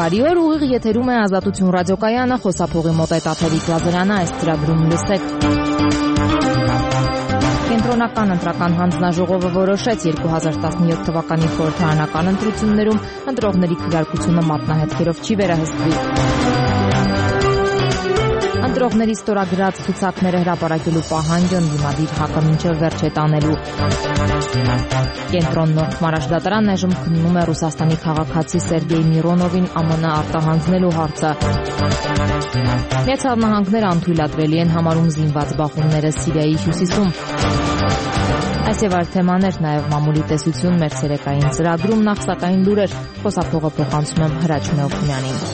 Բարի օր, ուղիղ եթերում է Ազատություն ռադիոկայանը, խոսափողի մոտ է Տաթևիկ Լազարյանը, այս ծրագրում լսեք։ Կենտրոնական ընտրական հանձնաժողովը որոշեց 2017 թվականի խորհրդարանական ընտրություններում ընտրողների քվեարկությունը մատնահետքերով չի վերահսկվի։ Ընտրողների ստորագրած ցուցակները հրապարակելու պահանջը ընդդիմադիր ՀԱԿ-ը մինչև վերջ է տանելու։ Կենտրոն Նորդ Մարաշդատարանն այժմ քննում է Ռուսաստանի քաղաքացի Սերգեյ Միրոնովին ԱՄՆ արտահանձնելու հարցը։ Միացյալ Նահանգները անթույլատրելի են համարում զինված բախումները Սիրիայի հյուսիսում։ Այս եւ այլ թեմաներ, նաեւ մամուլի տեսություն մեր ցերեկային ծրագրում, նախ սակայն լուրեր, խոսափողը փոխանցում եմ Հրաչ Մելքոնյանին։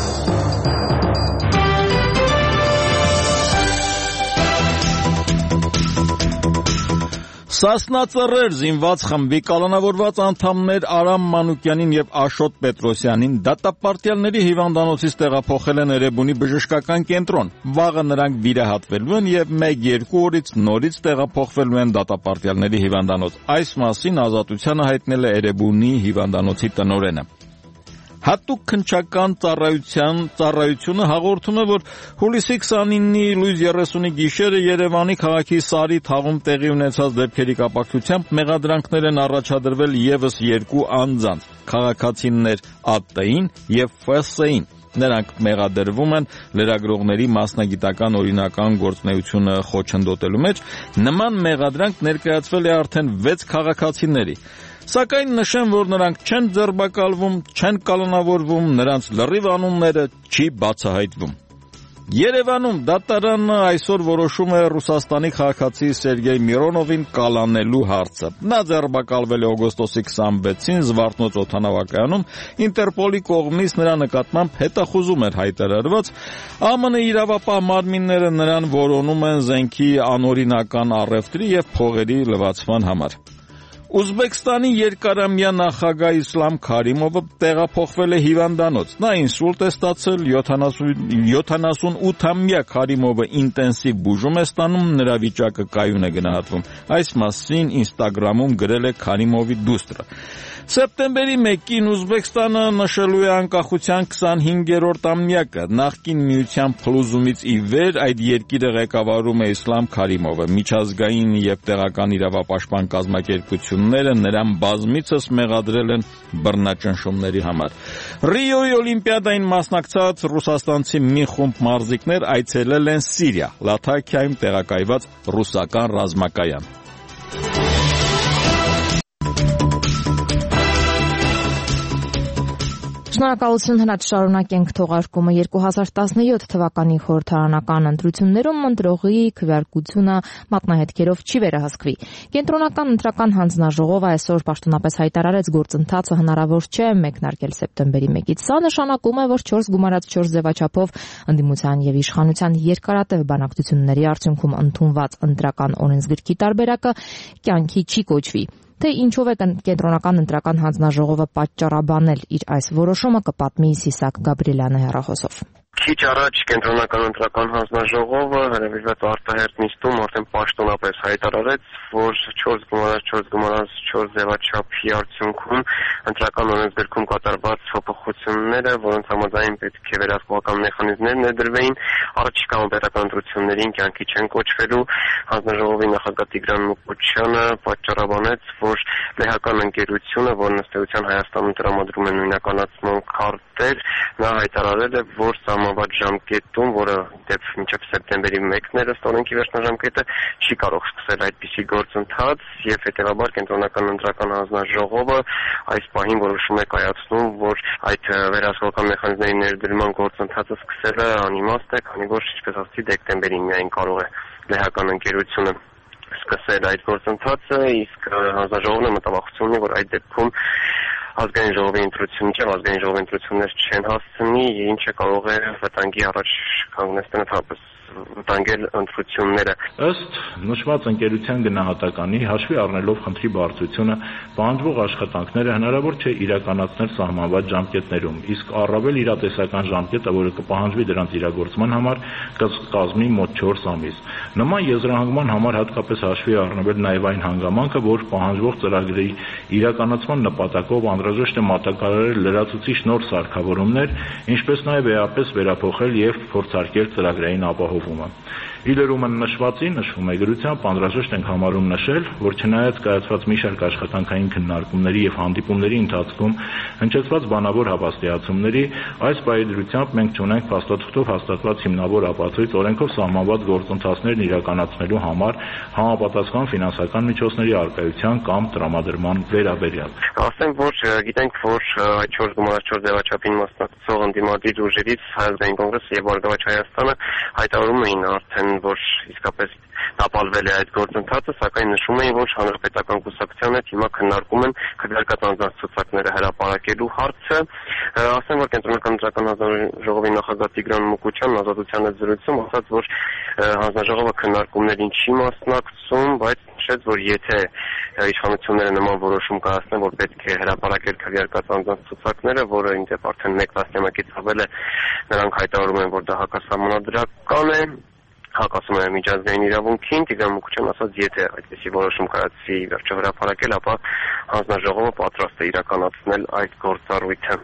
Սասնա Ծռեր զինված խմբի կալանավորված անդամներ Արամ Մանուկյանին եւ Աշոտ Պետրոսյանին դատապարտյալների հիվանդանոցից տեղափոխել են Էրեբունի բժշկական կենտրոն։ Վաղը նրանք վիրահատվելու են եւ 1-2 օրից նորից տեղափոխվելու են դատապարտյալների հիվանդանոց։ Այս մասին Ազատությանը հայտնել է Էրեբունի հիվանդանոցի տնօրենը։ Հատուկ քննչական ծառայությունը հաղորդում է, որ հուլիսի 29-ի լույս 30-ի գիշերը Երևանի քաղաքի Սարի թաղում տեղի ունեցած դեպքերի կապակցությամբ մեղադրանքներ են առաջադրվել եւս 2 անձանց՝ քաղաքացիներ ԱՏ-ին եւ ՖՍ-ին։ Նրանք մեղադրվում են լրագրողների մասնագիտական օրինական գործունեությունը խոչընդոտելու մեջ։ Նման մեղադրանք ներկայացվել է արդեն 6 քաղաքացիների։ Սակայն նշեմ, որ նրանք չեն ձերբակալվում, չեն կալանավորվում, նրանց լրիվ անունները չի բացահայտվում։ Երևանում դատարանը այսօր որոշում է Ռուսաստանի քաղաքացի Սերգեյ Միրոնովին կալանելու հարցը։ Նա ձերբակալվել է օգոստոսի 26-ին Զվարթնոց օդանավակայանում, Ինտերպոլի կողմից նրա նկատմամբ հետախուզում էր հայտարարված, ԱՄՆ իրավապահ մարմինները նրան որոնում են զենքի անօրինական առևտրի եւ փողերի լվացման համար։ Ուզբեկստանի երկարամյա նախագահ Իսլամ Քարիմովը տեղափոխվել է հիվանդանոց։ Նա ինսուլտ է ստացել, 78-ամյա Քարիմովը ինտենսիվ բուժում է ստանում, նրա վիճակը կայուն է գնահատվում։ Այս մասին Ինստագրամում գրել է Քարիմովի դուստրը։ Սեպտեմբերի 1-ին Ուզբեկստանը նշելու է անկախության 25-րդ ամյակը։ Նախկին միության փլուզումից ի վեր այդ երկիրը ղեկավարում է Իսլամ Քարիմովը։ Միջազգային եւ տեղական իրավապաշտպան կազմակերպությունները նրան բազմիցս մեղադրել են բռնաճնշումների համար։ Ռիոյի օլիմպիադային մասնակցած ռուսաստանցի մի խումբ մարզիկներ այցելել են Սիրիա, Լաթաքիայում տեղակայված ռուսական ռազմակայան։ Շնորհակալություն Հրաչ, շարունակենք թողարկումը։ 2017 թվականի խորհրդարանական ընտրություններում ընտրողի քվեարկությունը մատնահետքերով չի վերահսկվի։ Կենտրոնական ընտրական հանձնաժողովը այսօր պաշտոնապես հայտարարեց, գործընթացը հնարավոր չէ մեկնարկել սեպտեմբերի 1-ից։ Սա նշանակում է, որ 4 գումարած 4 ձևաչափով ընդդիմության եւ իշխանության երկարատև բանակցությունների արդյունքում ընդունված ընտրական օրենսգրքի տարբերակը կյանքի չի կոչվի։ Թե ինչով է կենտրոնական ընտրական հանձնաժողովը պատճառաբանել իր այս որոշումը, կպատմի Սիսակ Գաբրիելյանը հեռախոսով։ Քիչ առաջ կենտրոնական ընտրական հանձնաժողովը հրավիրված արտահերթ նիստում արդեն պաշտոնապես հայտարարեց, որ 4 ձևաչափի արդյունքում ընտրական օրենսգրքում կատարված փոփոխությունները, որոնց համաձայն պետք է վերահսկողական մեխանիզմներ ներդրվեին, առաջիկա պետական ընտրություններին կյանքի չեն կոչվելու։ Հանձնաժողովի նախագահ Տիգրան Մուկուչյանը պատճառաբանեց, որ լեհական ընկերությունը, որն ըստ էության Հայաստանում տրամադրում է նույնականացման քարտեր, նա հայտարարել է, որ սահմանված ժամկետում, որը դեպ մինչև սեպտեմբերի 1-ն էր ըստ օրենքի վերջնաժամկետը, չի կարող սկսել այդպիսի գործընթաց եւ հետեւաբար կենտրոնական ընտրական հանձնաժողովը այս պահին որոշում է կայացնում, որ այդ վերահսկողական մեխանիզմների ներդրման գործընթացը սկսելը անիմաստ է, քանի որ ինչպես ասացի դեկտեմբերին միայն կարող է լեհական ընկերությունը սկսել այդ գործընթացը, իսկ հանձնաժողովն է մտավախություն ունի, որ այդ դեպքում ազգային ժողովի ընտրություններ չեն հասցնի, ինչը կարող է վտանգի առաջ կանգնեցնել ընդհանրապես վտանգել ընտրությունները։ Ըստ նշված ընկերության գնահատականի, հաշվի առնելով խնդրի բարձրությունը, պահանջվող աշխատանքները հնարավոր չէ իրականացնել սահմանված ժամկետներում, իսկ առավել իրատեսական ժամկետը, որը կպահանջվի դրանց իրագործման համար, կկազմի մոտ 4 ամիս։ Նման եզրահանգման համար հատկապես հաշվի առնվել նաև այն հանգամանքը, որ պահանջվող ծրագրի իրականացման նպատակով անհրաժեշտ է մատակարարել լրացուցիչ նոր սարքավորումներ, ինչպես նաև էապես վերափոխել եւ փորձարկել ծրագրային ապահովումը։ Իլերումն նշվածին նշվում է գրությամբ անհրաժեշտ ենք համարում նշել, որ չնայած կայացված մի շարք աշխատանքային քննարկումների եւ հանդիպումների ընթացքում հնչեցված բանավոր հավաստիացումների, այս պայմանությամբ մենք չունենք փաստաթղթով հաստատված հիմնավոր ապացույց օրենքով սահմանված գործընթացներն իրականացնելու համար համապատասխան ֆինանսական միջոցների առկայության կամ տրամադրման վերաբերյալ։ Ասեմ, որ գիտենք, որ այդ 4 գումարած 4 ձևաչափին մասնակցող ընդդիմադիր ուժերից Հայազգային կոնգրեսը եւ Բարգավաճ Հայաստանը հայտարարում էին արդեն, որ իսկապես տապալվել է այդ գործընթացը, սակայն նշում էին, որ հանրապետական կուսակցության հետ հիմա քննարկում են քվեարկած անձանց ցուցակները հրապարակելու հարցը։ Ասեմ, որ Կենտրոնական ընտրական հանձնաժողովի նախագահ Տիգրան Մուկուչյանն Ազատության հետ զրույցում ասաց, որ հանձնաժողովը քննարկումներին չի մասնակցում, բայց նշեց, որ եթե իշխանությունները նման որոշում կայացնեն, որ պետք է հրապարակել քվեարկած անձանց ցուցակները, որը ինձ արդեն 1 տասնամյակից ավել է, նրանք հայտարարում են, որ դա հակասահմանադրական է, հակասում է միջազգային իրավունքին։ Տիգրան Մուկուչյանն ասաց, եթե այդպիսի որոշում կայացվի վերջը հրապարակել, ապա հանձնաժողովը պատրաստ է իրականացնել այդ գործառույթը։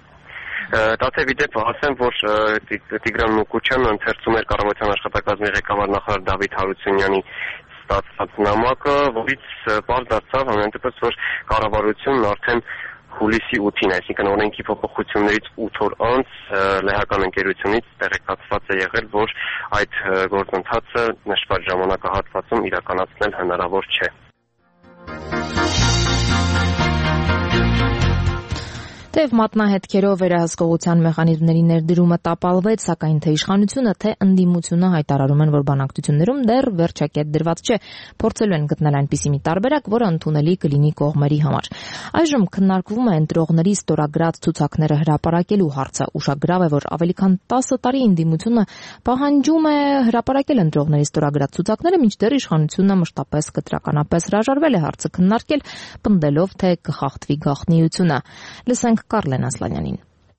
Տաթև իդեպ ասեմ, որ Տիգրան Մուկուչյանը ընթերցում էր կառավարության աշխատակազմի ղեկավար նախարար Դավիթ Հարությունյանի ստացված նամակը, որից պարզ դարձավ ամենատեպս, որ կառավարությունն արդեն հուլիսի 8-ին, այսինքն օրենքի փոփոխություններից 8 օր անց լեհական ընկերությունից տեղեկացված է եղել, որ այդ գործընթացը նշված ժամանակահատվածում իրականացնել հնարավոր չէ։ Թեև մատնահետքերով վերահսկողության մեխանիզմների ներդրումը տապալվեց, սակայն թե իշխանությունը, թե ընդդիմությունը հայտարարում են, որ բանակցություններում դեռ վերջակետ դրված չէ, փորձելու են գտնել այնպիսի մի տարբերակ, որը ընդունելի կլինի կողմերի համար։ Այժմ քննարկվում է ընտրողների ստորագրած ցուցակները հրապարակելու հարցը։ Ուշագրավ է, որ ավելի քան 10 տարի ընդդիմությունը պահանջում է հրապարակել ընտրողների ստորագրած ցուցակները, մինչդեռ իշխանությունը մշտապես կտրականապես հրաժարվել է հարցը քննարկել, պնդելով, թե կխախտվի գաղտնիությունը։ Լսենք Կարլեն Ասլանյանին։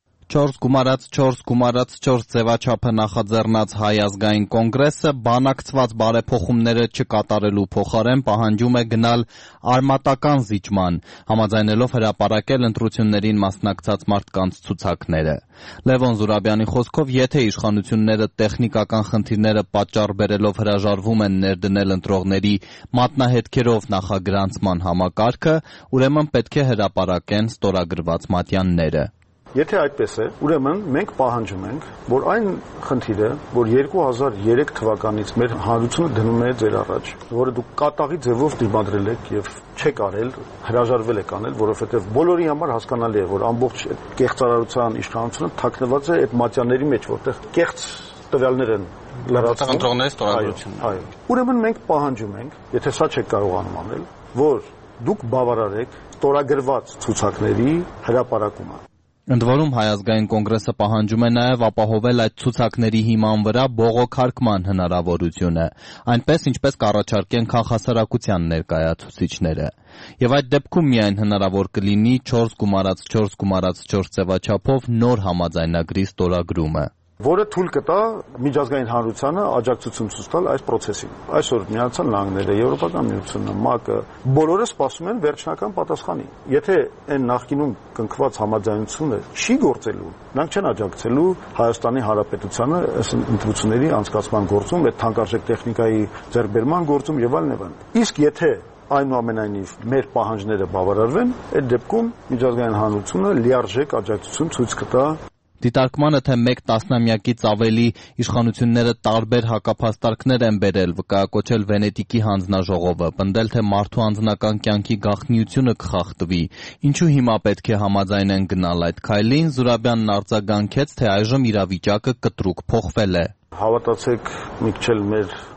4 գումարած 4 ձևաչափը նախաձեռնած Հայ ազգային կոնգրեսը բանակցված բարեփոխումները չկատարելու փոխարեն պահանջում է գնալ արմատական զիջման, համաձայնելով հրապարակել ընտրություններին մասնակցած մարդկանց ցուցակները։ Լևոն Զուրաբյանի խոսքով, եթե իշխանությունները տեխնիկական խնդիրները պատճառ բերելով հրաժարվում են ներդնել ընտրողների մատնահետքերով նախագրանցման համակարգը, ուրեմն պետք է հրապարակեն ստորագրված մատյանները։ Եթե այդպես է, ուրեմն մենք պահանջում ենք, որ այն խնդիրը, որ 2003 թվականից մեր հանրությունը դնում է ձեր առաջ, որը դուք կատաղի ձևով դիմադրել եք եւ չեք արել, հրաժարվել եք անել, որովհետեւ բոլորի համար հասկանալի է, որ ամբողջ կեղծարարության իշխանությունը թաքնված է այդ մատյանների մեջ, որտեղ կեղծ տվյալներ են լրացվում։ Ընտրողների ստորագրությունը։ Այո։ Ուրեմն մենք պահանջում ենք, եթե սա չեք կարողանում անել, որ դուք բավարարեք ստորագրված ցուցակների հրապարակումը։ Ընդ որում Հայ ազգային կոնգրեսը պահանջում է նաև ապահովել այդ ցուցակների հիման վրա բողոքարկման հնարավորությունը, այնպես ինչպես կառաջարկեն քաղաքասարակության ներկայացուցիչները։ Եվ այդ դեպքում միայն հնարավոր կլինի 4 գումարած 4 ձևաչափով նոր համաձայնագրի ստորագրումը, որը թույլ կտա միջազգային հանրությանը աջակցություն ցույց տալ այս process-ին։ Այսօր Միացյալ Նահանգները, Եվրոպական միությունը, ՄԱԿ-ը բոլորը սպասում են վերջնական պատասխանի։ Եթե այն նախկինում կնքված համաձայնությունը չի գործելու, նրանք չեն աջակցելու Հայաստանի Հանրապետությանը այս ընտրությունների անցկացման գործում, այդ թանկարժեք տեխնիկայի ձեռքբերման գործում եւ այլն։ Իսկ եթե այնուամենայնիվ մեր պահանջները բավարարվեն, այդ դեպքում միջազգային հանրությունը լիարժեք աջակցություն ցույց կտա։ Դիտարկմանը, թե 1 տասնամյակից ավելի իշխանությունները տարբեր հակափաստարկներ են բերել, վկայակոչել Վենետիկի հանձնաժողովը, պնդել, թե մարդու անձնական կյանքի գաղտնիությունը կխախտվի, ինչու հիմա պետք է համաձայնեն գնալ այդ քայլին, Զուրաբյանն արձագանքեց, թե այժմ իրավիճակը կտրուկ փոխվել է։ Հավատացեք, մի քիչ էլ մեր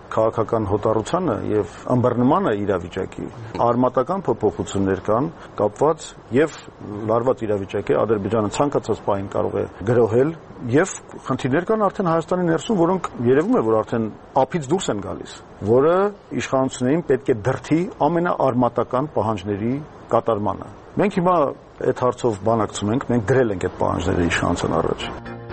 քաղաքական հոտառությանը եւ ըմբռնմանը իրավիճակի արմատական փոփոխություններ կան կապված եւ լարված իրավիճակի Ադրբեջանը ցանկացած պահին կարող է գրոհել եւ խնդիրներ կան արդեն Հայաստանի ներսում, որոնք երևում է որ արդեն ափից դուրս են գալիս, որը իշխանություններին պետք է դրթի ամենաարմատական պահանջների կատարմանը։ Մենք հիմա այդ հարցով բանակցում ենք, մենք դրել ենք այդ պահանջները իշխանության առաջ։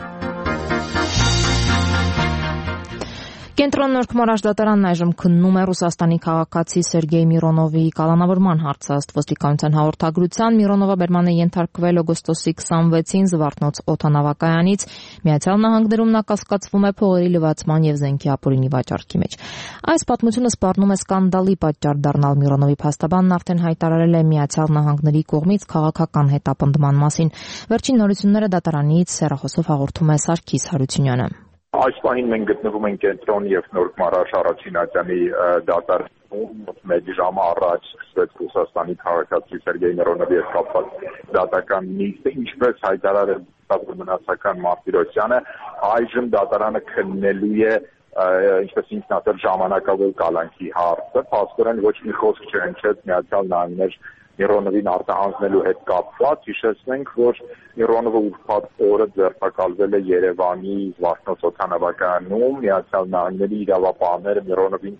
Կենտրոն Նորքի դատարանն այժմ քննում է Ռուսաստանի քաղաքացի Սերգեյ Միրոնովի կալանավորման հարցը։ Ըստ ոստիկանության հաղորդագրության Միրոնովը բերման է ենթարկվել օգոստոսի 26-ին Զվարթնոց օդանավակայանից։ Միացյալ Նահանգներում նա կասկածվում է փողերի լվացման եւ զենքի ապօրինի վաճառքի մեջ։ Այս պատմությունը սպառնում է սկանդալի պատճառ դառնալ Միրոնովի փաստաբանն արդեն հայտարարել է Միացյալ Նահանգների կողմից քաղաքական հետապնդման մասին։ Վերջին նորությունները դատարանից հեռախոսով հաղորդում է Սարգիս Հարությունյանը։ Այս պահին մենք գտնվում ենք կենտրոն եւ Նորք Մարաշ Արաքսինացյանի դատարանում, մեկ ժամ առաջ սկսվեց Ռուսաստանի քաղաքացի Սերգեյ Միրոնովի հետ կապված դատական նիստը, ինչպես հայտարարել մնացական Մարտիրոսյանը, այժմ դատարանը քննելու է ինչպես ինքն ասել ժամանակավոր կալանքի հարցը, փաստորեն ոչ մի խոսք չհնչեց Միացյալ Նահանգներ Միրոնովին արտահանձնելու հետ կապված, հիշեցնենք, որ Միրոնովը ուրբաթ օրը ձերբակալվել է Երևանի Զվարթնոց օդանավակայանում, Միացյալ Նահանգների իրավապահները Միրոնովին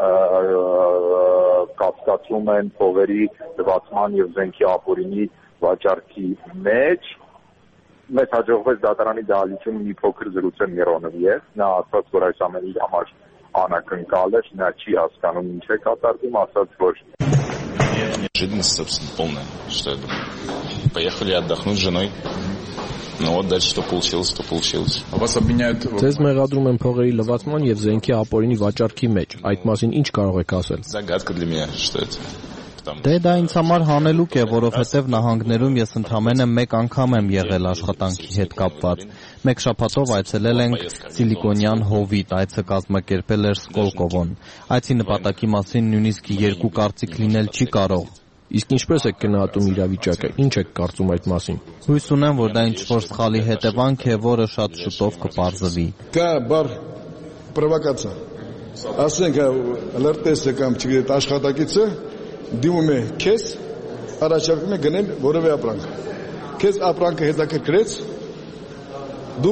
կասկածում են փողերի լվացման եւ զենքի ապօրինի վաճառքի մեջ։ Մեզ հաջողվեց դատարանի դահլիճում մի փոքր զրուցել Միրոնովի հետ, նա ասաց, որ այս ամենի համար անակնկալ է, նա չի հասկանում ինչ է կատարվում, ասաց, որ Неожиданность, собственно, полная, что я думаю. Поехали отдохнуть с женой. Ну вот дальше что получилось, то получилось. Вас обвиняют... Ձեզ մեղադրում են փողերի լվացման եւ զենքի ապօրինի վաճառքի մեջ։ Այդ մասին ինչ կարող եք ասել։ Загадка для меня, что это. Դե դա ինձ համար հանելուկ է, որովհետև նահանգներում ես ընդամենը մեկ անգամ եմ եղել աշխատանքի հետ կապված։ Մեկ շաբաթով այցելել ենք Սիլիկոնյան հովիտ, այցը կազմակերպել էր Սկոլկովոն։ Այցի նպատակի մասին նույնիսկ երկու կարծիք լինել չի կարող։ Իսկ ինչպես եք գնահատում իրավիճակը, ինչ եք կարծում այդ մասին։ Հույս ունեմ, որ դա ինչ-որ սխալի հետևանք է, որը շատ շուտով կպարզվի։ Կա բար պրովոկացիա։ Ասենք լրտեսը կամ չգիտեք աշխատակիցը դիմում է քեզ, առաջարկում է գնել որևէ ապրանք։ Քեզ ապրանքը հետաքրքրեց, դու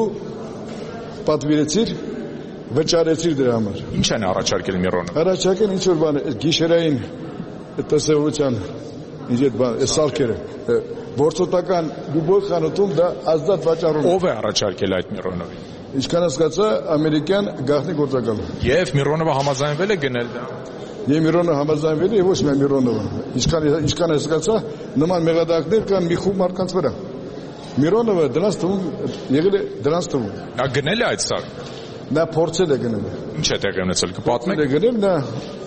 պատվիրեցիր, վճարեցիր դրա համար։ Ինչ են առաջարկել Միրոնովը։ Առաջարկել ինչ որ բան, գիշերային տեսողության, ինչ այդ բան, սարքերը, որսոտական դուբոյ խանութում դա ազատ վաճառում։ Ով է առաջարկել այդ Միրոնովին։ Ինչքան հասկացա, ամերիկյան գաղտնի գործակալը։ Եվ Միրոնովը համաձայնվել է գնել դա։ Եվ Միրոնովը համաձայնվել է, ոչ միայն Միրոնովը։ Ինչքան հասկացա, նման մեղադրանքներ կան մի խումբ մարդկանց վրա։ Միրոնովը դրանց թվում եղել է դրանց թվում։ Նա գնել է այդ սարք։ Նա փորձել է գնել։ Ինչ է տեղի ունեցել, կպատմեք։ Նա գնել, նա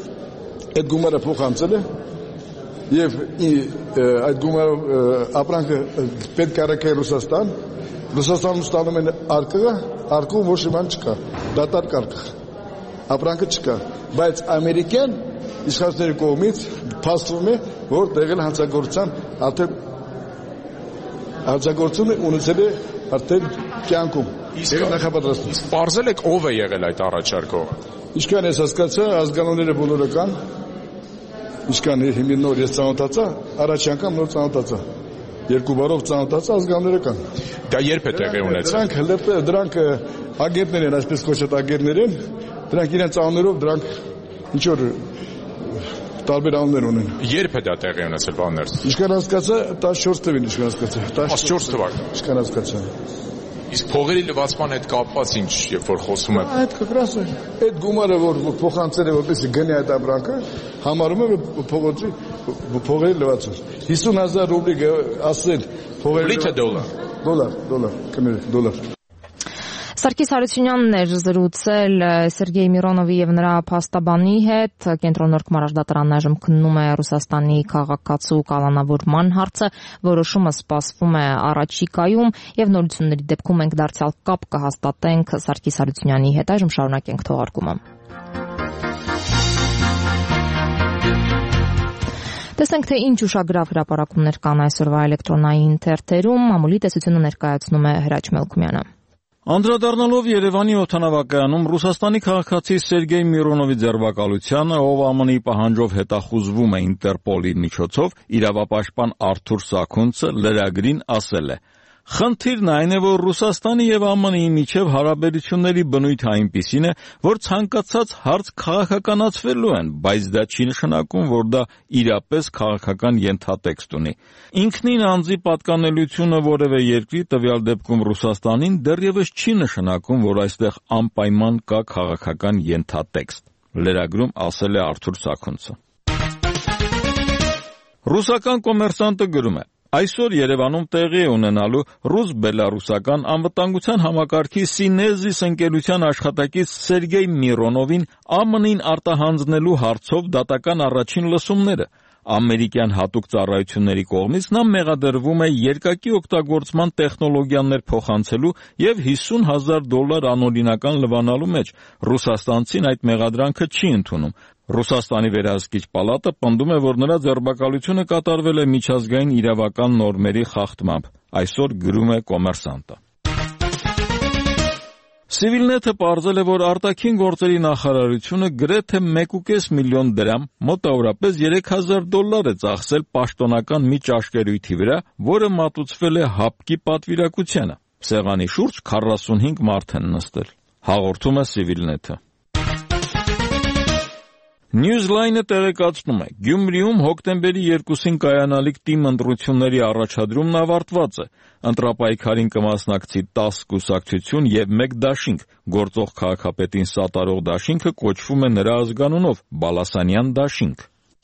այդ գումարը փոխանցել է եւ այդ գումարով ապրանքը պետք է առաքել Ռուսաստան։ Ռուսաստանում ստանում են արկղը, արկղում ոչ մի բան չկա։ Դատարկ արկղ։ Ապրանքը չկա, բայց ամերիկյան իշխանությունների կողմից փաստվում է, որ տեղել հանցագործության արդեն հանցագործությունը ունեցել է արդեն կյանքում։ Իսկ նախապատրաստում։ Իսկ պարզել եք ով է եղել այդ առաջարկողը։ Ինչքան ես հասկացա, ազգանունները բոլորը կան։ Ինչքան հիմա նոր ես ծանոթացա, առաջ անգամ նոր ծանոթացա։ Երկու բառով ծանոթացա, ազգանունները կան։ Դա երբ է տեղի ունեցել։ Դրանք ագենտներ են, այսպես կոչված ագենտներ են։ Դրանք իրենց անուններով դրանք ինչ որ տարբեր անուններ ունեն։ Երբ է դա տեղի ունեցել բաներ։ Ինչքան հասկացա 14 թվին ինչքան հասկացա։ 14 թվական։ Ինչքան հասկացա։ Իսկ փողերի լվացման հետ կապված ինչ, երբ որ խոսում է։ Այդ կգրաս է։ Այդ գումարը որ փոխանցել է որպեսզի գնի այդ ապրանքը, համարում է փողերի լվացում։ 50000 ռուբլի ասել փողերի։ Ռուբլի թե դոլար։ Դոլար։ Սարգիս Հարությունյանն էր զրուցել Սերգեյ Միրոնովի եւ նրա փաստաբանի հետ։ Կենտրոն Նորք դատարանն այժմ քննում է Ռուսաստանի քաղաքացու կալանավորման հարցը, որոշումը սպասվում է առաջիկայում եւ նորությունների դեպքում մենք դարձյալ կապ կհաստատենք Սարգիս Հարությունյանի հետ։ Այժմ շարունակենք թողարկումը։ Տեսնենք, թե ինչ ուշագրավ հրապարակումներ կան այսօրվա էլեկտրոնային թերթերում։ Մամուլի տեսությունը ներկայացնում է Հրաչ Մելքումյանը։ Անդրադառնալով Երևանի օդանավակայանում Ռուսաստանի քաղաքացի Սերգեյ Միրոնովի ձերբակալությանը, ով ԱՄՆ-ի պահանջով հետախուզվում է Ինտերպոլի միջոցով, իրավապաշտպան Արթուր Սաքունցը լրագրին ասել է. «Խնդիրն այն է, որ Ռուսաստանի եւ ԱՄՆ-ի միջև հարաբերությունների բնույթը այնպիսին է, որ ցանկացած հարց քաղաքականացվելու են, բայց դա չի նշանակում, որ դա իրապես քաղաքական ենթատեքստ ունի։ Ինքնին անձի պատկանելությունը որևէ երկրի, տվյալ դեպքում Ռուսաստանին, դեռևս չի նշանակում, որ այստեղ անպայման կա քաղաքական ենթատեքստ», լրագրում ասել է Արթուր Սաքունցը։ Ռուսական կոմերսանտը գրում է. Այսօր Երևանում տեղի է ունենալու ռուս-բելարուսական անվտանգության համակարգի Սինեզիս ընկերության աշխատակից Սերգեյ Միրոնովին ԱՄՆ-ին արտահանձնելու հարցով դատական առաջին լսումները։ Ամերիկյան հատուկ ծառայությունների կողմից նա մեղադրվում է երկակի օգտագործման տեխնոլոգիաներ փոխանցելու եւ $50,000 անօրինական լվանալու մեջ։ Ռուսաստանցին այդ մեղադրանքը չի ընդունում։ Ռուսաստանի վերահսկիչ պալատը պնդում է, որ նրա ձերբակալությունը կատարվել է միջազգային իրավական նորմերի խախտմամբ։ Այսօր գրում է Կոմերսանտը։ Civilnet-ը պարզել է, որ արտաքին գործերի նախարարությունը գրեթե 1.5 միլիոն դրամ, մոտավորապես $3,000 է ծախսել պաշտոնական մի ճաշկերույթի վրա, որը մատուցվել է ՀԱՊԿ-ի պատվիրակությանը։ Սեղանի շուրջ 45 մարդ են նստել։ Հաղորդում է Civilnet-ը։ Newsline-ը տեղեկացնում է. Գյումրիում հոկտեմբերի 2-ին կայանալիք թիմ ընտրությունների առաջադրումն ավարտված է։ Ընտրապայքարին կմասնակցի 10 կուսակցություն եւ 1 դաշինք։ Գործող քաղաքապետին սատարող դաշինքը կոչվում է նրա ազգանունով՝ Բալասանյան դաշինք։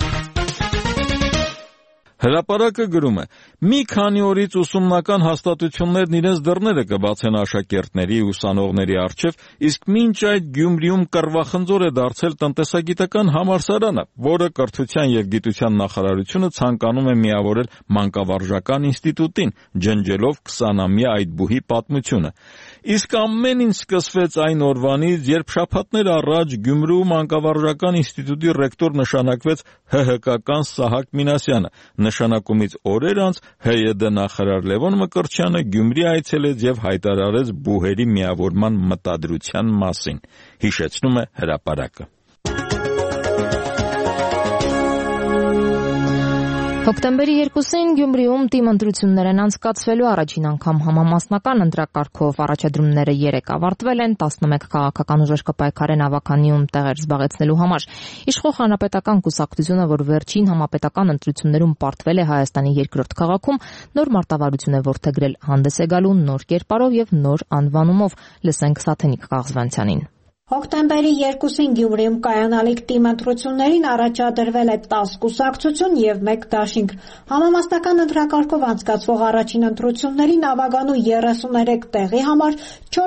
Հրապարակը գրում է. մի քանի օրից ուսումնական հաստատություններն իրենց դռները կբացեն աշակերտների ու ուսանողների առջև, իսկ մինչ այդ Գյումրիում կռվախնձոր է դարձել տնտեսագիտական համալսարանը, որը Կրթության եւ Գիտության նախարարությունը ցանկանում է միավորել մանկավարժական ինստիտուտին, ջնջելով 20-ամյա այդ բուհի պատմությունը։ Իսկ ամեն ինչ սկսվեց այն օրվանից, երբ շաբաթներ առաջ Գյումրու մանկավարժական ինստիտուտի ռեկտոր նշանակվեց ՀՀԿ-ական Սահակ Մինասյանը։ Նշանակումից օրեր անց ՀՅԴ նախարար Լևոն Մկրտչյանը Գյումրի այցելեց եւ հայտարարեց բուհերի միավորման մտադրության մասին։ Հիշեցնում է հրապարակը։ Հոկտեմբերի 2-ին Գյումրիում թիմ ընտրություններ են անցկացվելու առաջին անգամ համամասնական ընտրակարգով առաջադրումները 3 ավարտվել են, 11 քաղաքական ուժեր կպայքարեն ավականիում տեղեր զբաղեցնելու համար։ Իշխող հանրապետական կուսակցությունը, որ վերջին համապետական ընտրություններում պարտվել է Հայաստանի երկրորդ քաղաքում, նոր մարտավարություն է որդեգրել հանդես է գալու նոր կերպարով եւ նոր անվանումով։ Լսենք Սաթենիկ Կաղզվանցյանին։ Հոկտեմբերի 2-ին Գյումրիում կայանալիք թիմ ընտրություններին առաջադրվել է 10 կուսակցություն եւ 1 դաշինք։ Համամասնական ընտրակարգով անցկացվող առաջին ընտրություններին ավագանու 33 տեղի համար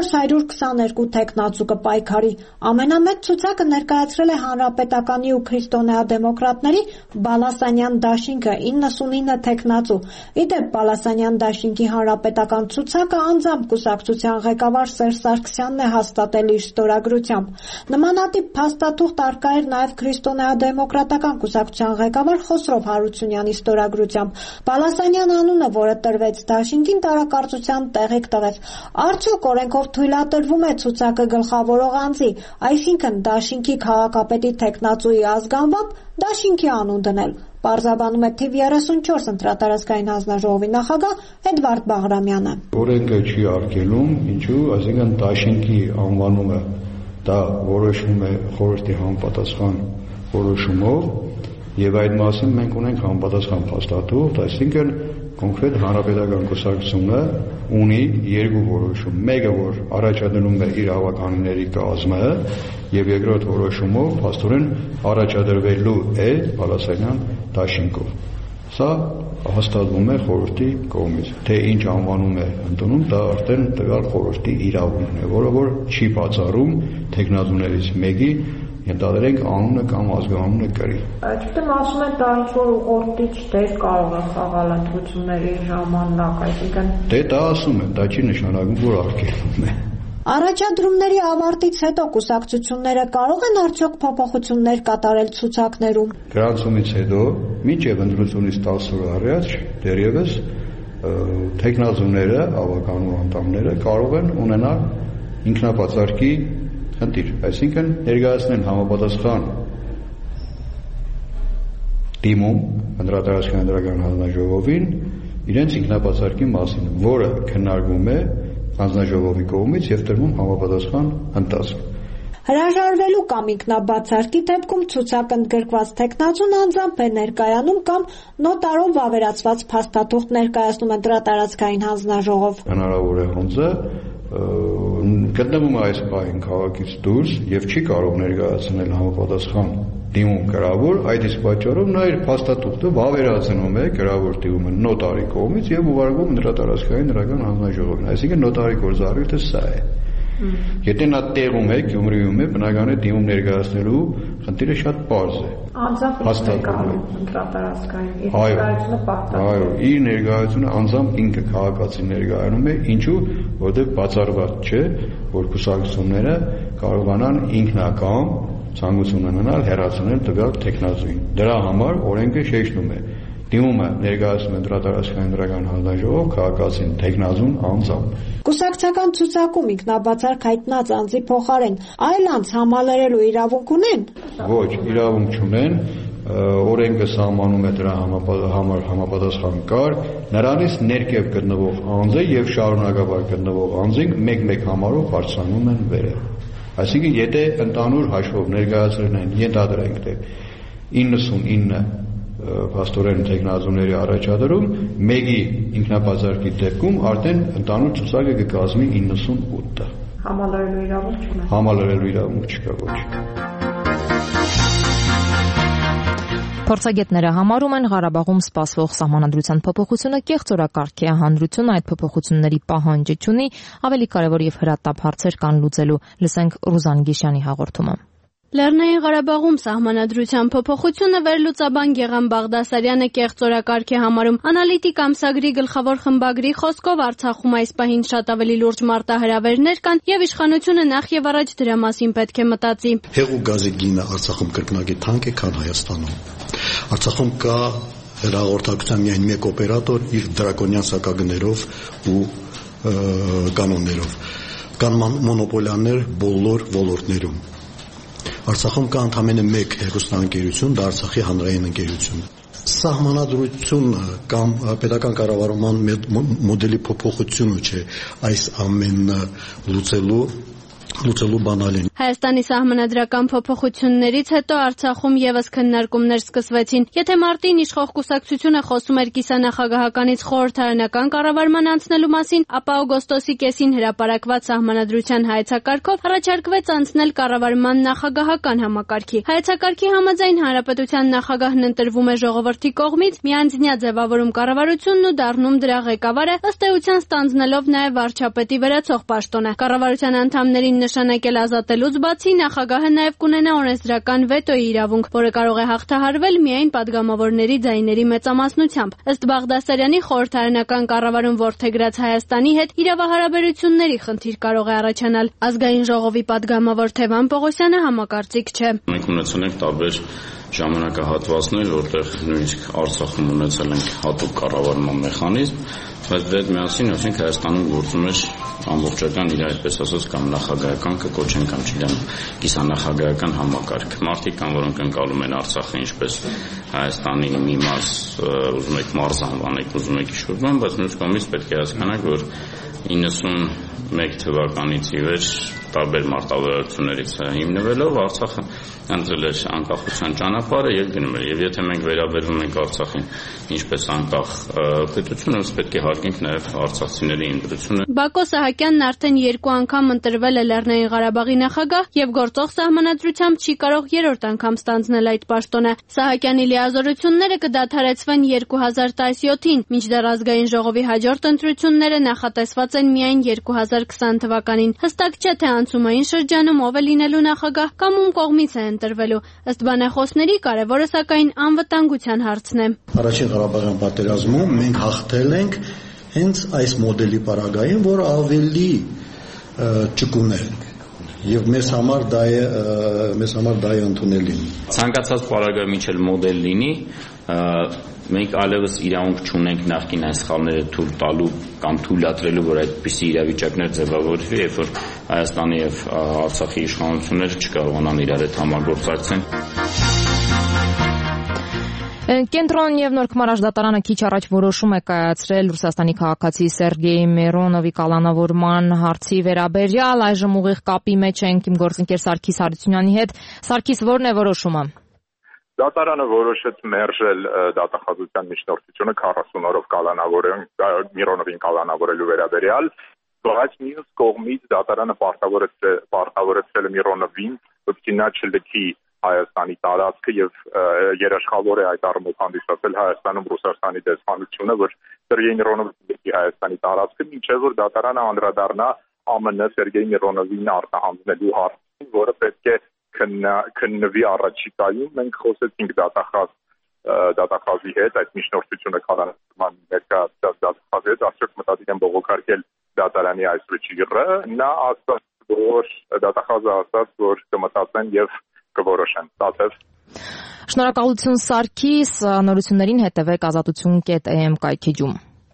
422 տեխնացու կպայքարի։ Ամենամեծ ցուցակը ներկայացրել է Հանրապետականի ու քրիստոնեադեմոկրատների Բալասանյան դաշինքը 99 տեխնացու։ Իդեպ Բալասանյան դաշինքի հանրապետական ցուցակը անձամբ կուսակցության ղեկավար Սերժ Սարգսյանն է հաստատել իր ստորագրությամբ։ Նմանատիպ փաստաթուղթ առկա էր նաև քրիստոնեադեմոկրատական կուսակցության ղեկավար Խոսրով Հարությունյանի ստորագրությամբ։ Բալասանյան անունը, որը տրվեց դաշինքին, տարակարծության տեղիք տվեց։ Արդյոք օրենքով թույլատրվում է ցուցակը գլխավորող անձի, այսինքն դաշինքի քաղաքապետի տեխնացուի ազգանվամբ դաշինքի անուն դնել։ Պարզաբանում է թիվ 34 ընտրատարածքային հանձնաժողովի նախագահ Էդվարդ Բաղրամյանը։ Օրենքը չի արգելում, ինչու, այսինքն դաշինքի անվանումը դա որոշվում է խորհրդի համապատասխան որոշումով եւ այդ մասին մենք ունենք համապատասխան փաստաթուղթ, այսինքն կոնկրետ հանրապետական կուսակցությունը ունի երկու որոշում, մեկը որ առաջադրում է իր ավականների կազմը եւ երկրորդ որոշումով փաստորեն առաջադրվելու է Բալասանյան դաշինքով։ Սա հաստատվում է խորհրդի կողմից։ Թե ինչ անվանում է ընդունում, դա արդեն տվյալ խորհրդի իրավունքն է, որը որ չի բացառում տեխնազուներից մեկի ենթադրենք անունը կամ ազգանունը կրի։ Այդտեղ ասում են դա ինչ-որ ուղղորդիչ դեր կարող է խաղալ ընտրությունների ժամանակ, այսինքն դե դա ասում են, դա չի նշանակում, որ արգելվում է։ Առաջադրումների ավարտից հետո կուսակցությունները կարող են արդյոք փոփոխություններ կատարել ցուցակներում։ Գրանցումից հետո, մինչև ընտրությունից 10 օր առաջ, դեռևս տեխնազուները, ավականու անդամները կարող են ունենալ ինքնապատասխանի խնդիր, այսինքն ներկայացնեն համապատասխան դիմում Ընդրատարածքային ընտրական հանձնաժողովին իրենց ինքնապատասխանի մասին, որը քննարկվում է հանձնաժողովի կողմից եւ տրվում համապատասխան ընթացք։ Հրաժարվելու կամ ինքնաբացարկի դեպքում ցուցակընդգրկված թեկնածուն անձամբ է ներկայանում կամ նոտարով վավերացված փաստաթուղթ ներկայացնում Ընտրատարածքային հանձնաժողով։ Հնարավոր է հոնձը գտնվում է այս պահին քաղաքից դուրս եւ չի կարող ներկայացնել համապատասխան դիմում գրավոր, այդ իսկ պատճառով նա իր փաստաթուղթը վավերացնում է գրավոր դիմումը նոտարի կողմից եւ ուղարկում Ընտրատարածքային ընտրական հանձնաժողովին, այսինքն նոտարի գործառույթը սա է։ Եթե նա տեղում է, Գյումրիում է, բնական է դիմում ներկայացնելու խնդիրը շատ պարզ է։ Անձամբ Ընտրատարածքային իր ներկայությունը պարտադիր։ Այո, իր ներկայությունը անձամբ ինքը քաղաքացին ներկայանում է, ինչու, որովհետև բացառված չէ, որ կուսակցությունները կարողանան ինքնակամ ցանկություն ունենալ հեռացնել տվյալ թեկնածուին։ Դրա համար օրենքը շեշտում է դիմումը ներկայացնում Ընտրատարածքային ընտրական հանձնաժողով քաղաքացին թեկնածուն անձամբ։ Կուսակցական ցուցակում ինքնաբացարկ հայտնած անձի փոխարեն այլ անձ համալրելու իրավունք ունեն։ Ոչ, իրավունք չունեն, օրենքը սահմանում է դրա համար համապատասխան կարգ, նրանից ներքև գտնվող անձը եւ շարունակաբար գտնվող անձին մեկ-մեկ համարով բարձրանում են վերև։ Այսինքն, եթե ընդհանուր հաշվով ներկայացրել են, ենթադրենք, թե 99 փաստորեն թեկնածուների առաջադրում, մեկի ինքնաբացարկի դեպքում արդեն ընդհանուր ցուցակը կկազմի 98-ը։ Համալրելու իրավունք չունեն։ Համալրելու իրավունք չկա, ոչ։ Փորձագետները համարում են Ղարաբաղում սպասվող սահմանադրության փոփոխությունը կեղծորակարգ է, հանրությունը այդ փոփոխությունների պահանջը չունի, ավելի կարևոր եւ հրատապ հարցեր կան լուծելու։ Լսենք Ռուզան Գիշյանի հաղորդումը։ Լեռնային Ղարաբաղում սահմանադրության փոփոխությունը վերլուծաբան Գեղամ Բաղդասարյանը կեղծորակարգ է համարում։ Անալիտիկ ամսագրի գլխավոր խմբագրի խոսքով Արցախում այս պահին շատ ավելի լուրջ մարտահրավերներ կան եւ իշխանությունը նախ եւ առաջ դրա մասին պետք է մտածի։ Հեղուկ գազի գինը Արցախում կրկնակի թանկ է, քան Հայաստանում։ Արցախում կա հեռահաղորդակցության միայն մեկ օպերատոր իր դրակոնյան սակագներով ու կանոններով։ Կան մոնոպոլիաներ բոլոր ոլորտներում։ Արցախում կա ընդամենը մեկ հեռուստաընկերություն, դա Արցախի հանրային ընկերությունն է։ Սահմանադրությունը կամ պետական կառավարման մոդելի փոփոխությունը չէ այս ամենը լուծելու բանալին։ Հայաստանի սահմանադրական փոփոխություններից հետո Արցախում եւս քննարկումներ սկսվեցին։ Եթե մարտին իշխող կուսակցությունը խոսում էր կիսանախագահականից խորհրդարանական կառավարման անցնելու մասին, ապա օգոստոսի կեսին հրապարակված սահմանադրության հայեցակարգով առաջարկվեց անցնել կառավարման նախագահական համակարգի։ Հայեցակարգի համաձայն հանրապետության նախագահն ընտրվում է ժողովրդի կողմից, միանձնյա ձևավորում կառավարությունն ու դառնում դրա ղեկավարը, ըստ էության ստանձնելով նաեւ վարչապետի վերացող պաշտոնը։ Կառավարության անդամներին նշանակել ազատելուց բացի նախագահը նաև կունենա օրենսդրական վետոյի իրավունք, որը կարող է հաղթահարվել միայն падգամավորների ձայների մեծամասնությամբ։ Ըստ Բաղդասարյանի խորհրդարանական կառավարում որդեգրած Հայաստանի հետ իրավահարաբերությունների խնդիր կարող է առաջանալ։ Ազգային ժողովի падգամավոր Թևան Պողոսյանը համակարծիք չէ։ Մենք ունեցել ենք տարբեր ժամանակահատվածներ, որտեղ նույնիսկ Արցախում ունեցել ենք հատուկ կառավարման մեխանիզմ, բայց դե միասին ասենք Հայաստանում գործում էր ամբողջական իր այդպես ասած կամ նախագահական կոչեն կամ չգիտեմ կիսանախագահական համակարգ։ Մարդիկ կան, որոնք ընկալում են Արցախը ինչպես Հայաստանի մի մաս, ուզում եք մարզ անվանեք, ուզում եք ինչ-որ բան, բայց մյուս կողմից պետք է հասկանաք, որ 91 թվականից ի վեր տարբեր մարտավարություններից հիմնվելով Արցախը ընտրել էր անկախության ճանապարհը եւ գնում էր։ Եվ եթե մենք վերաբերվում ենք Արցախին ինչպես անկախ պետություն, ըստ պետք է հարգենք նաեւ արցախցիների ընտրությունը։ Բակո Սահակյանն արդեն 2 անգամ ընտրվել է Լեռնային Ղարաբաղի նախագահ եւ գործող սահմանադրությամբ չի կարող 3-րդ անգամ ստանձնել այդ պաշտոնը։ Սահակյանի լիազորությունները կդադարեցվեն 2017-ին, մինչդեռ ազգային ժողովի հաջորդ ընտրությունները նախատեսված են միայն 2020 թվականին։ Հստակ չէ, թե անցումային շրջանում ով է լինելու նախագահ կամ ում կողմից է ընտրվելու։ Ըստ բանախոսների կարևորը սակայն անվտանգության հարցն է։ Առաջին Ղարաբաղյան պատերազմում մենք հաղթել ենք հենց այս մոդելի պարագային, որը ավելի ճկուն է Եվ մեզ համար դա է ընդունելի։ Ցանկացած պարագայում ինչ էլ մոդել լինի, մենք այլևս իրավունք չունենք նախկին այս սխալները թույլ տալու կամ թույլատրելու, որ այդպիսի իրավիճակներ ձևավորվի, երբ որ Հայաստանի եւ Արցախի իշխանությունները չկարողանան իրար հետ համագործակցեն։ Կենտրոն եւ Նորք Մարաշ-դատարանը քիչ առաջ որոշում է կայացրել Ռուսաստանի քաղաքացի Սերգեյ Միրոնովի կալանավորման հարցի վերաբերյալ։ Այժմ ուղիղ կապի մեջ ենք իմ գործընկեր Սարգիս Հարությունյանի հետ։ Սարգիս, ո՞րն է որոշումը։ Դատարանը որոշեց մերժել դատախազության միջնորդությունը 40 օրով Միրոնովին կալանավորելու վերաբերյալ, բայց մյուս կողմից դատարանը պարտավորեցրել է Միրոնովին, որպեսզի նա չլքի Հայաստանի տարածքը եւ երաշխավոր է այդ առումով հանդիսացել Հայաստանում Ռուսաստանի դեսպանությունը, որ Սերգեյ Միրոնովը լքի Հայաստանի տարածքը, մինչեւ որ դատարանը անդրադառնա ԱՄՆ Սերգեյ Միրոնովին արտահանձնելու հարցին, որը պետք է քննվի առաջիկայում։ Մենք խոսեցինք դատախազի հետ, այդ միջնորդությունը կալանավորման ներկայացած դատախազի հետ, արդյոք մտադիր են բողոքարկել դատարանի այս վճիռը։ Նա ասաց, որ դատախազը ասաց, որ կմտածեն եւ կորոշեն։ Տաթև։ Շնորհակալություն Սարգիս, նորություններին հետևեք azatutun.am կայքեջում։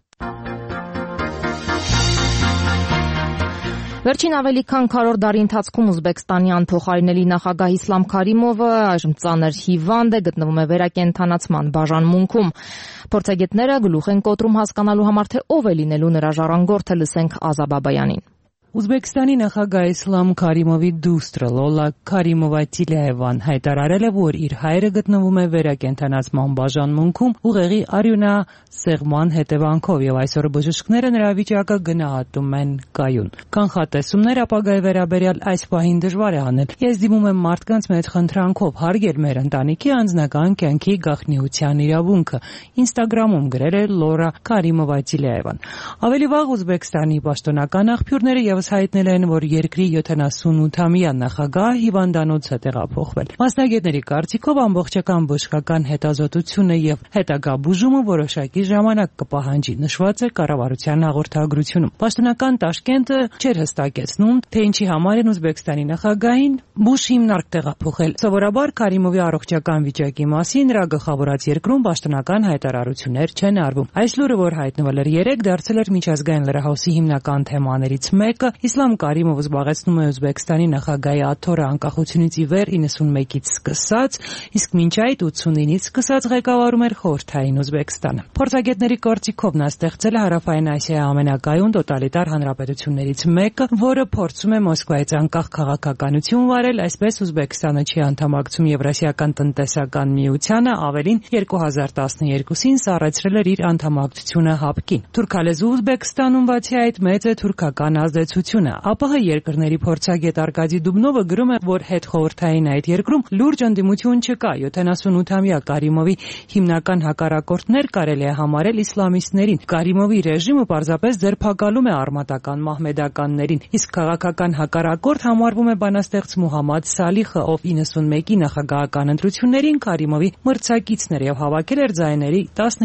Վերջին ավելի քան 100 տարի ընթացքում Ուզբեկստանի անփոխարինելի նախագահ Իսլամ Քարիմովը այժմ ծանր հիվանդ է, գտնվում է վերակենդանացման բաժանմունքում։ Փորձագետները գլուխ են կոտրում հասկանալու համար, թե ով է լինելու նրա ժառանգորդը, լսենք Ազա Բաբայանին։ Ուզբեկստանի նախագահ Իսլամ Քարիմովի դուստրը Լոլա Քարիմովա-Տիլիևան հայտարարել է, որ իր հայրը գտնվում է վերակենդանացման բաժանմունքում ուղեղի արյունասեղման հետևանքով եւ այսօր բժիշկները նրա վիճակը գնահատում են կայուն։ Կանխատեսումներ ապագայի վերաբերյալ այս պահին դժվար է անել։ Ես դիմում եմ մարդկանց մեծ խնդրանքով հարգել մեր ընտանիքի անձնական կյանքի գաղտնիության իրավունքը, Ինստագրամում գրել է Լորա Քարիմովա-Տիլիևան։ Ավելի վաղ Ուզբեկստանի պաշտոնական աղբյուրները եւս հայտնել են, որ երկրի 78-ամյա նախագահ հիվանդանոց է տեղափոխվել։ Մասնագետների կարծիքով ամբողջական բժշկական հետազոտությունը եւ հետագա բուժումը որոշակի ժամանակ կպահանջի, նշված է կառավարության հաղորդագրությունում։ Պաշտոնական Տաշկենտը չէր հստակեցնում, թե ինչի համար են Ուզբեկստանի նախագահին բուժ հիմնարկ տեղափոխել։ Սովորաբար Քարիմովի առողջական վիճակի մասին նրա գլխավորած երկրում պաշտոնական հայտարարություններ չեն արվում։ Այս լուրը, որ հայտնվել էր երեկ, դարձել էր միջազգային լրահոսի հիմնական թեմաներից մեկը։ Իսլամ Կարիմովը զբաղեցնում է Ուզբեկստանի նախագահի աթոռը անկախությունից ի վեր 91-ից սկսած, իսկ մինչ այդ 89-ից սկսած ղեկավարում էր խորհրդային Ուզբեկստանը։ Փորձագետների կարծիքով նա ստեղծել է Հարավային Ասիայի ամենակայուն տոտալիտար հանրապետություններից մեկը, որը փորձում է Մոսկվայից անկախ քաղաքականություն վարել, այսպես Ուզբեկստանը չի անդամակցում Եվրասիական տնտեսական միությանը, ավելին 2012-ին սառեցրել էր իր անդամակցությունը ՀԱՊԿ-ին։ Թուրքալեզու Ուզբեկստանում բացի այդ մեծ է թուրքական ազդեցությունը։ ԱՊՀ երկրների փորձագետ Արկադի Դուբնովը գրում է, որ հետխորհրդային այդ երկրում լուրջ ընդդիմություն չկա։ 78-ամյա Կարիմովի հիմնական հակառակորդներ կարելի է համարել իսլամիստներին։ Կարիմովի ռեժիմը պարզապես ձերբակալում է արմատական մահմեդականներին, իսկ քաղաքական հակառակորդ համարվում է բանաստեղծ Մուհամմադ Սալիխը, ով 91-ի նախագահական ընտրություններին Կարիմովի մրցակիցն էր եւ հավաքել էր ձայների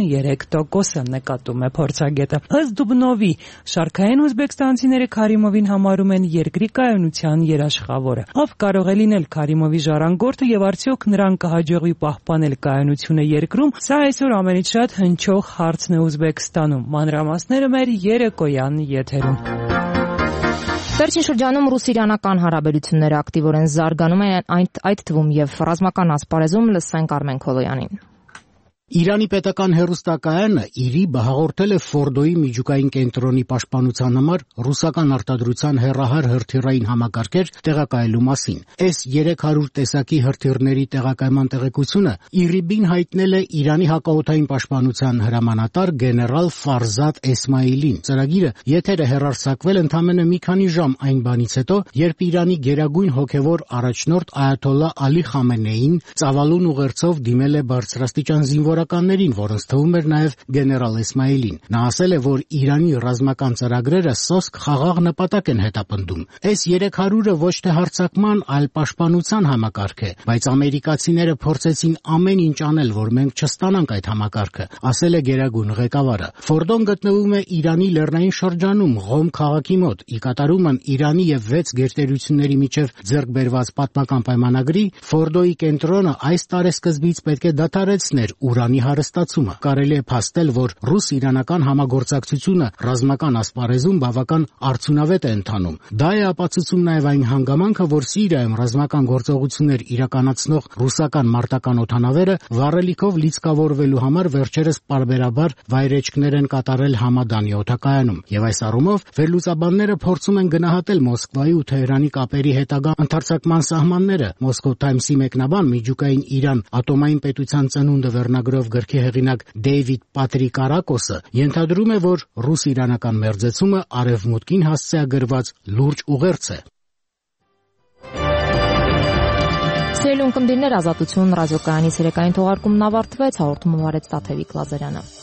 13%-ը, նկատում է փորձագետը։ Ըստ Դուբնովի, շարքային ուզբեկստանցիները Քարիմովին համարում են երկրի կայունության երաշխավորը։ Ով կարող է լինել Քարիմովի ժառանգորդը եւ արդյոք նրան կհաջողվի պահպանել կայունությունը երկրում, սա այսօր ամենից շատ հնչող հարցն է Ուզբեկստանում։ Մանրամասները մեր երեկոյան եթերում։ Վերջին շրջանում ռուս-իրանական հարաբերությունները ակտիվորեն զարգանում են, այդ թվում եւ ռազմական ասպարեզում, լսենք Արմեն Քոլոյանին։ Իրանի պետական հեռուստակայանը ԻՐԻԲ հաղորդել է Ֆորդոյի միջուկային կենտրոնի պաշտպանության համար ռուսական արտադրության հեռահար հրթիռային համակարգեր տեղակայելու մասին։ S-300 տեսակի հրթիռների տեղակայման տեղեկությունը ԻՌԻԲ-ին հայտնել է Իրանի հակաօդային պաշտպանության հրամանատար գեներալ Ֆարզադ Էսմայիլին։ Ծրագիրը եթեր է հեռարձակվել ընդամենը մի քանի ժամ այն բանից հետո, երբ Իրանի գերագույն հոգևոր առաջնորդ Այաթոլլահ Ալի Խամենեին ծավալուն ուղերձով դիմել է բարձրաստիճան զինվոր մարտահրավերականներին, որոնց թվում էր նաև գեներալ Իսմայիլին։ Նա ասել է, որ Իրանի ռազմական ծրագրերը սոսկ խաղաղ նպատակ են հետապնդում։ Այս 300-ը ոչ թե հարձակման, այլ պաշտպանության համակարգ է, բայց ամերիկացիները փորձեցին ամեն ինչ անել, որ մենք չստանանք այդ համակարգը, ասել է գերագույն ղեկավարը։ Ֆորդոն գտնվում է Իրանի լեռնային շրջանում, Ղոմ քաղաքի մոտ։ Ի կատարումն Իրանի եւ 6 գերտերությունների միջև ձեռք բերված պատմական պայմանագրի Ֆորդոյի կենտրոնը այս տարեսկզբից պետք է դադարեցներ ուրանի հարստացումը։ Կարելի է փաստել, որ ռուս-իրանական համագործակցությունը ռազմական ասպարեզում բավական արդյունավետ է ընթանում։ Դա է ապացուցում նաև այն հանգամանքը, որ Սիրիայում ռազմական գործողություններ իրականացնող ռուսական մարտական օդանավերը վառելիքով լիցքավորվելու համար վերջերս պարբերաբար վայրէջքներ են կատարել Համադանի օդակայանում։ Եվ այս առումով վերլուծաբանները փորձում են գնահատել Մոսկվայի ու Թեհրանի կապերի հետագա ընդարձակման սահմանները։ Moscow Times-ի մեկնաբան «Միջուկային Իրան. ատոմային պետության ծնունդը» վերնագրով գրքի հեղինակ Դեյվիդ Պատրիկարակոսը ենթադրում է, որ ռուս-իրանական մերձեցումը արևմուտքին հասցեագրված լուրջ ուղերձ է։ Սիրելի ունկնդիրներ, Ազատություն ռադիոկայանի ցերեկային թողարկումն ավարտվեց, հաղորդումը վարեց Տաթևիկ Լազարյանը։